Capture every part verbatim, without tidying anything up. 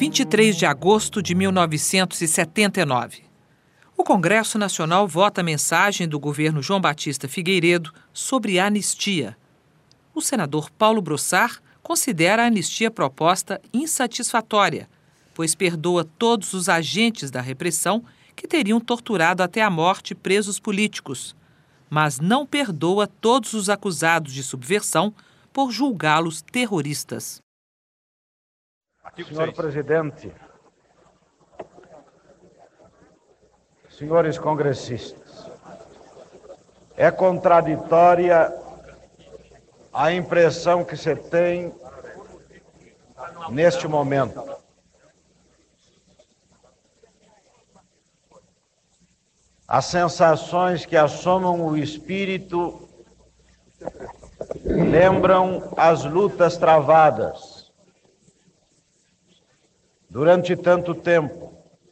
vinte e três de agosto de mil novecentos e setenta e nove. O Congresso Nacional vota a mensagem do governo João Batista Figueiredo sobre a anistia. O senador Paulo Brossard considera a anistia proposta insatisfatória, pois perdoa todos os agentes da repressão que teriam torturado até a morte presos políticos, mas não perdoa todos os acusados de subversão por julgá-los terroristas. Senhor Presidente, senhores congressistas, é contraditória a impressão que se tem neste momento. As sensações que assomam o espírito lembram as lutas travadas durante tanto tempo,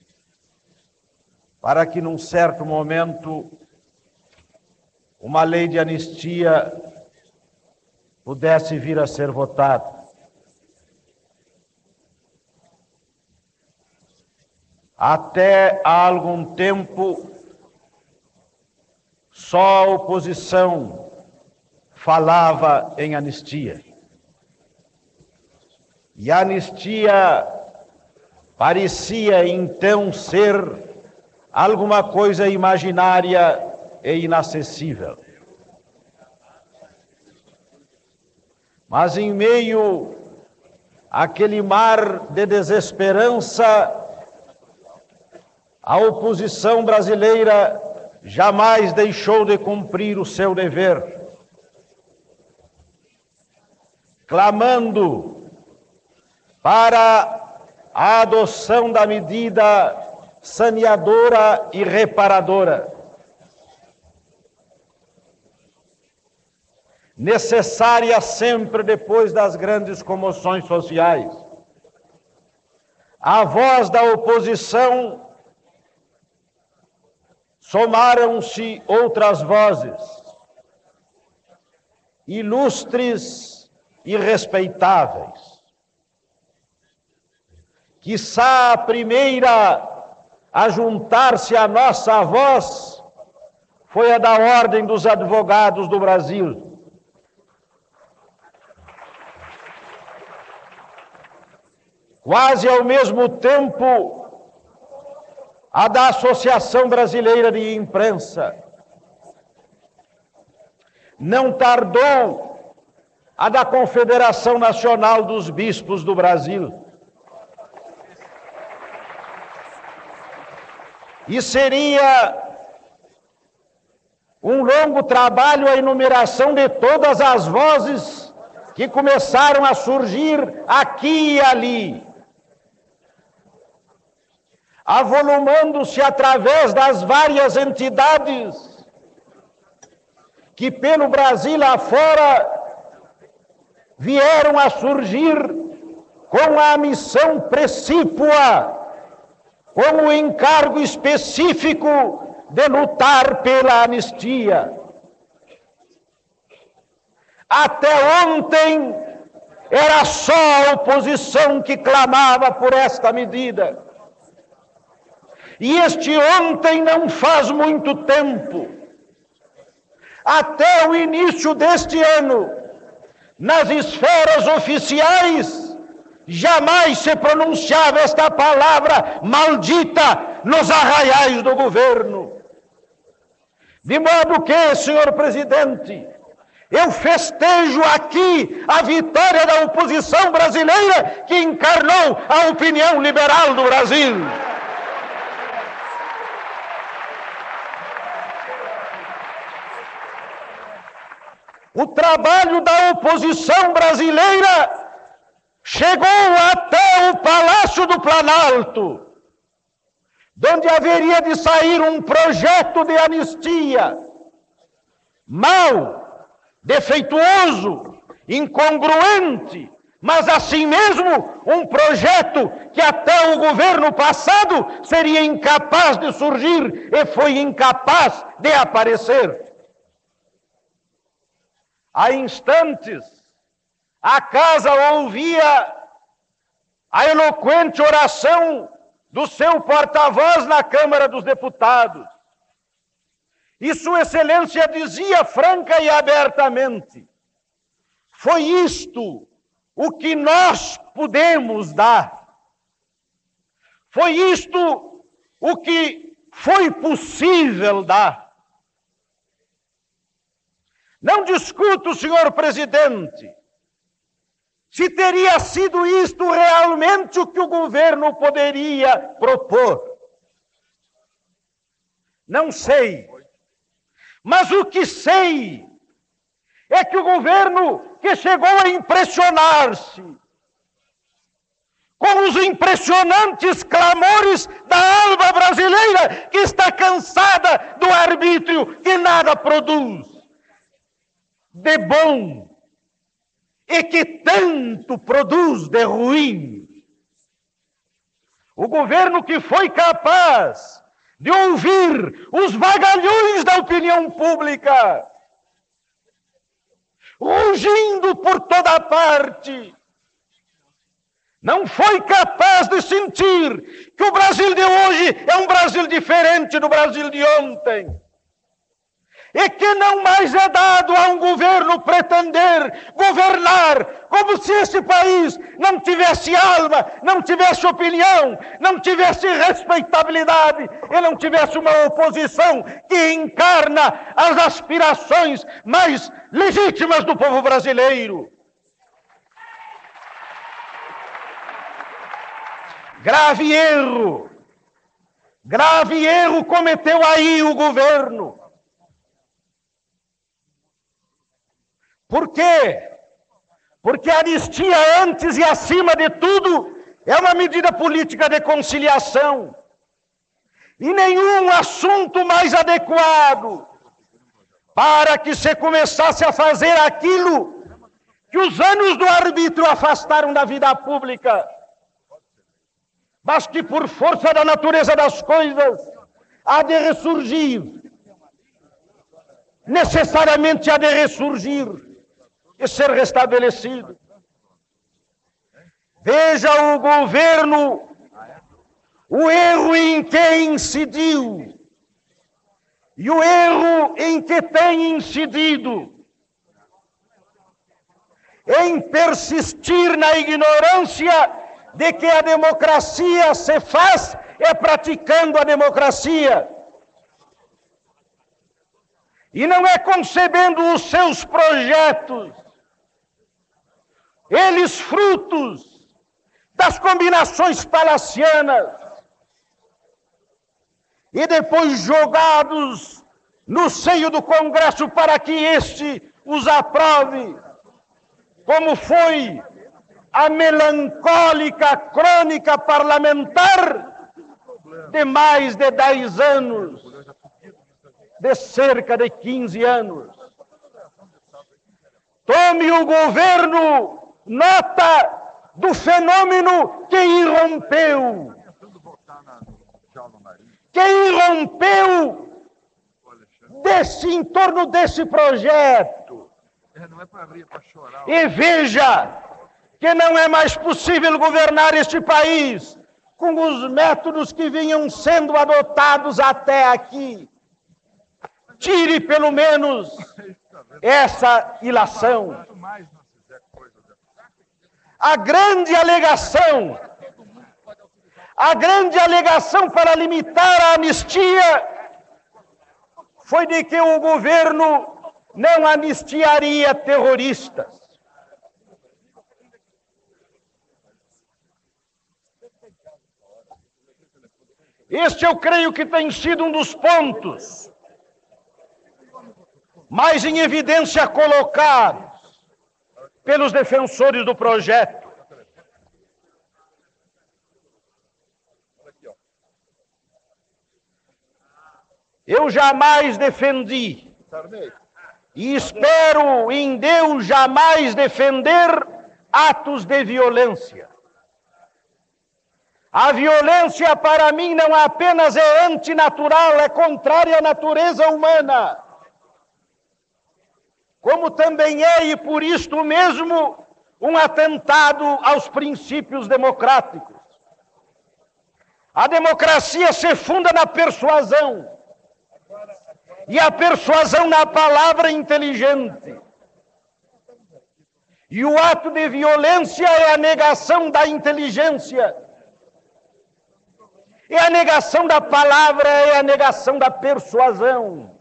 para que num certo momento uma lei de anistia pudesse vir a ser votada. Até há algum tempo, só a oposição falava em anistia. E a anistia parecia então ser alguma coisa imaginária e inacessível. Mas em meio àquele mar de desesperança, a oposição brasileira jamais deixou de cumprir o seu dever, clamando para a adoção da medida saneadora e reparadora, necessária sempre depois das grandes comoções sociais. À voz da oposição somaram-se outras vozes, ilustres e respeitáveis. Quiçá a primeira a juntar-se à nossa voz foi a da Ordem dos Advogados do Brasil. Quase ao mesmo tempo, a da Associação Brasileira de Imprensa. Não tardou a da Confederação Nacional dos Bispos do Brasil. E seria um longo trabalho a enumeração de todas as vozes que começaram a surgir aqui e ali, avolumando-se através das várias entidades que pelo Brasil afora vieram a surgir com a missão precípua, com o encargo específico de lutar pela anistia. Até ontem era só a oposição que clamava por esta medida. E este ontem não faz muito tempo. Até o início deste ano, nas esferas oficiais, jamais se pronunciava esta palavra maldita nos arraiais do governo. De modo que, senhor presidente, eu festejo aqui a vitória da oposição brasileira que encarnou a opinião liberal do Brasil. O trabalho da oposição brasileira chegou até o Palácio do Planalto, donde haveria de sair um projeto de anistia mau, defeituoso, incongruente, mas assim mesmo um projeto que até o governo passado seria incapaz de surgir e foi incapaz de aparecer. Há instantes, a casa ouvia a eloquente oração do seu porta-voz na Câmara dos Deputados. E Sua Excelência dizia franca e abertamente: foi isto o que nós podemos dar. Foi isto o que foi possível dar. Não discuto, senhor presidente, se teria sido isto realmente o que o governo poderia propor. Não sei. Mas o que sei é que o governo, que chegou a impressionar-se com os impressionantes clamores da alma brasileira, que está cansada do arbítrio que nada produz de bom e que tanto produz de ruim. O governo que foi capaz de ouvir os vagalhões da opinião pública, rugindo por toda parte, não foi capaz de sentir que o Brasil de hoje é um Brasil diferente do Brasil de ontem. E que não mais é dado a um governo pretender governar como se esse país não tivesse alma, não tivesse opinião, não tivesse respeitabilidade e não tivesse uma oposição que encarna as aspirações mais legítimas do povo brasileiro. Grave erro, grave erro cometeu aí o governo. Por quê? Porque a anistia, antes e acima de tudo, é uma medida política de conciliação. E nenhum assunto mais adequado para que se começasse a fazer aquilo que os anos do arbítrio afastaram da vida pública, mas que por força da natureza das coisas há de ressurgir. Necessariamente há de ressurgir e ser restabelecido. Veja o governo, o erro em que incidiu e o erro em que tem incidido em persistir na ignorância de que a democracia se faz é praticando a democracia. E não é concebendo os seus projetos, eles frutos das combinações palacianas, e depois jogados no seio do Congresso para que este os aprove, como foi a melancólica crônica parlamentar de mais de dez anos, de cerca de quinze anos. Tome o governo nota do fenômeno que irrompeu, que irrompeu desse, em torno desse projeto. E veja que não é mais possível governar este país com os métodos que vinham sendo adotados até aqui. Tire pelo menos essa ilação. A grande alegação, a grande alegação para limitar a anistia foi de que o governo não anistiaria terroristas. Este eu creio que tem sido um dos pontos mais em evidência colocados pelos defensores do projeto. Eu jamais defendi, e espero em Deus jamais defender, atos de violência. A violência, para mim, não apenas é antinatural, é contrária à natureza humana, como também é, e por isto mesmo, um atentado aos princípios democráticos. A democracia se funda na persuasão, e a persuasão na palavra inteligente. E o ato de violência é a negação da inteligência, é a negação da palavra, é a negação da persuasão.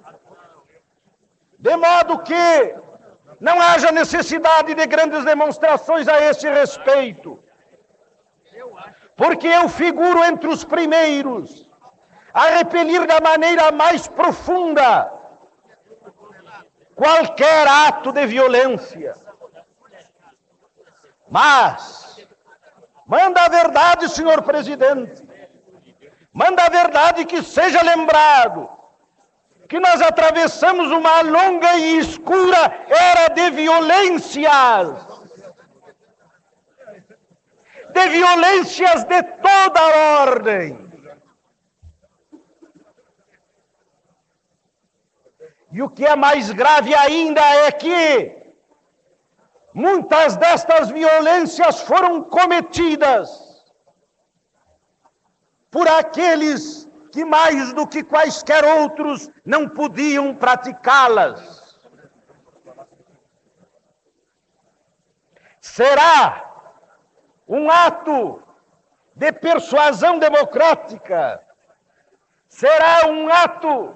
De modo que não haja necessidade de grandes demonstrações a esse respeito, porque eu figuro entre os primeiros a repelir da maneira mais profunda qualquer ato de violência. Mas, manda a verdade, senhor presidente, manda a verdade que seja lembrado que nós atravessamos uma longa e escura era de violências, de violências de toda ordem. E o que é mais grave ainda é que muitas destas violências foram cometidas por aqueles que mais do que quaisquer outros não podiam praticá-las. Será um ato de persuasão democrática? Será um ato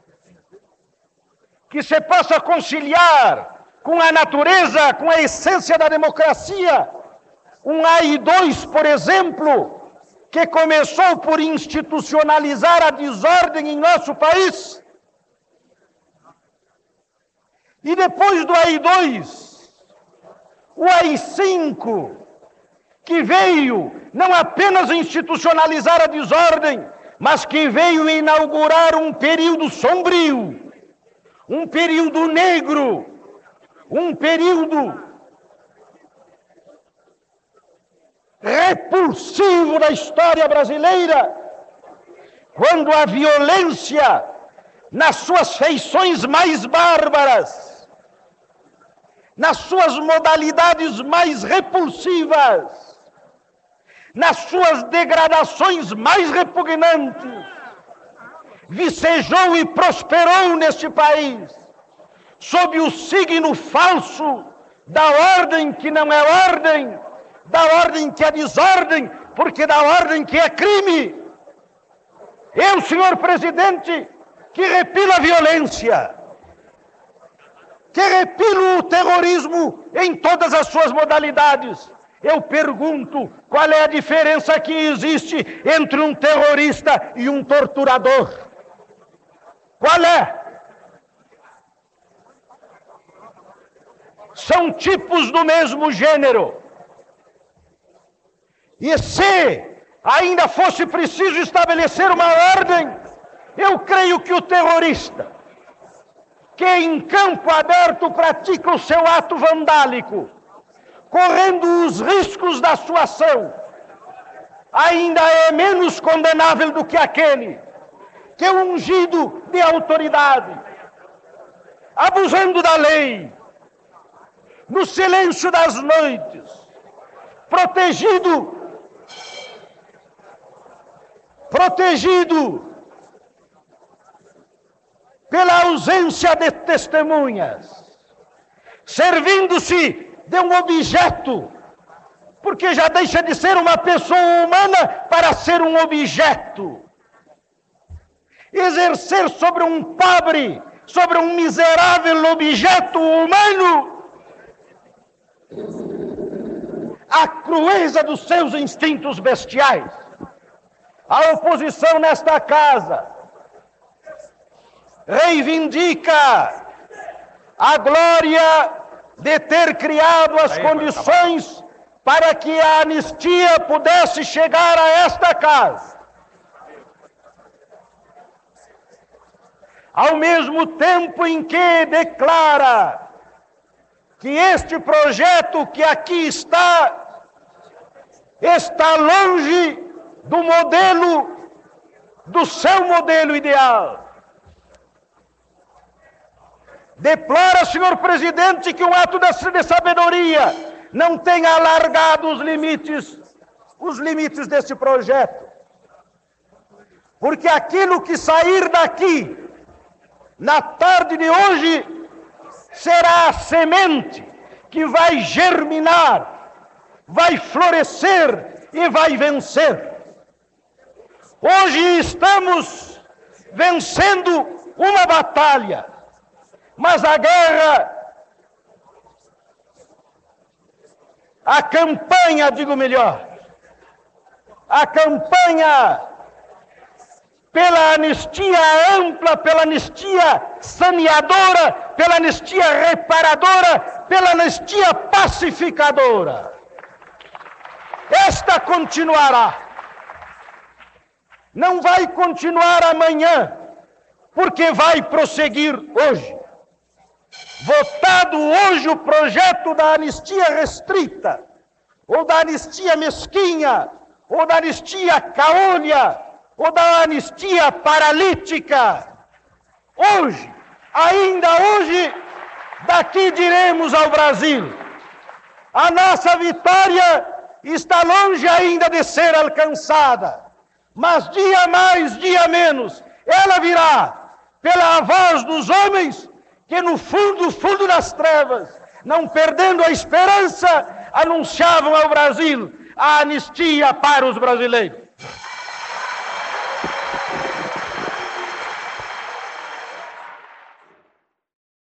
que se possa conciliar com a natureza, com a essência da democracia? Um A I dois, por exemplo, que começou por institucionalizar a desordem em nosso país, e depois do A I dois, o A I cinco, que veio não apenas institucionalizar a desordem, mas que veio inaugurar um período sombrio, um período negro, um período repulsivo da história brasileira, quando a violência, nas suas feições mais bárbaras, nas suas modalidades mais repulsivas, nas suas degradações mais repugnantes, vicejou e prosperou neste país, sob o signo falso da ordem que não é ordem, da ordem que é desordem, porque da ordem que é crime. Eu, senhor presidente, que repilo a violência, que repilo o terrorismo em todas as suas modalidades, eu pergunto qual é a diferença que existe entre um terrorista e um torturador. Qual é? São tipos do mesmo gênero. E se ainda fosse preciso estabelecer uma ordem, eu creio que o terrorista, que em campo aberto pratica o seu ato vandálico, correndo os riscos da sua ação, ainda é menos condenável do que aquele que é ungido de autoridade, abusando da lei, no silêncio das noites, protegido protegido pela ausência de testemunhas, servindo-se de um objeto, porque já deixa de ser uma pessoa humana para ser um objeto, exercer sobre um pobre, sobre um miserável objeto humano, a crueza dos seus instintos bestiais. A oposição nesta casa reivindica a glória de ter criado as condições para que a anistia pudesse chegar a esta casa. Ao mesmo tempo em que declara que este projeto que aqui está, está longe do modelo, do seu modelo ideal. Deplora, senhor presidente, que um ato de sabedoria não tenha alargado os limites, os limites deste projeto. Porque aquilo que sair daqui, na tarde de hoje, será a semente que vai germinar, vai florescer e vai vencer. Hoje estamos vencendo uma batalha, mas a guerra, a campanha, digo melhor, a campanha pela anistia ampla, pela anistia saneadora, pela anistia reparadora, pela anistia pacificadora. Esta continuará. Não vai continuar amanhã, porque vai prosseguir hoje. Votado hoje o projeto da anistia restrita, ou da anistia mesquinha, ou da anistia caolha, ou da anistia paralítica. Hoje, ainda hoje, daqui diremos ao Brasil: a nossa vitória está longe ainda de ser alcançada, mas dia mais, dia menos, ela virá pela voz dos homens que no fundo, fundo das trevas, não perdendo a esperança, anunciavam ao Brasil a anistia para os brasileiros.